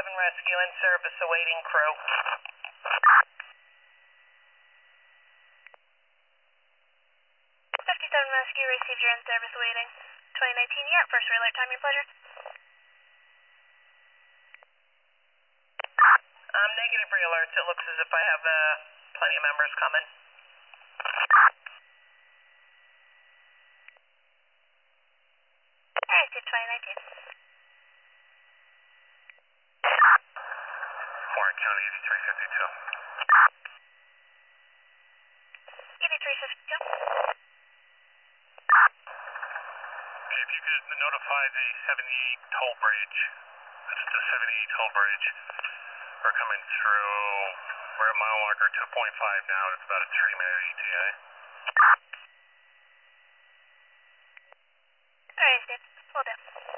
Rescue in service awaiting crew. 57 Rescue received your in-service waiting. 2019, you're at first alert time, your pleasure. Negative re-alerts. It looks as if I have plenty of members coming. I received 2019. Warren County 8352. 8352. Okay, if you could notify the 78 toll bridge. That's the 78 toll bridge. We're coming through. We're at mile marker 2.5 now. It's about a 3-minute ETA. Alright, Steve. Will do.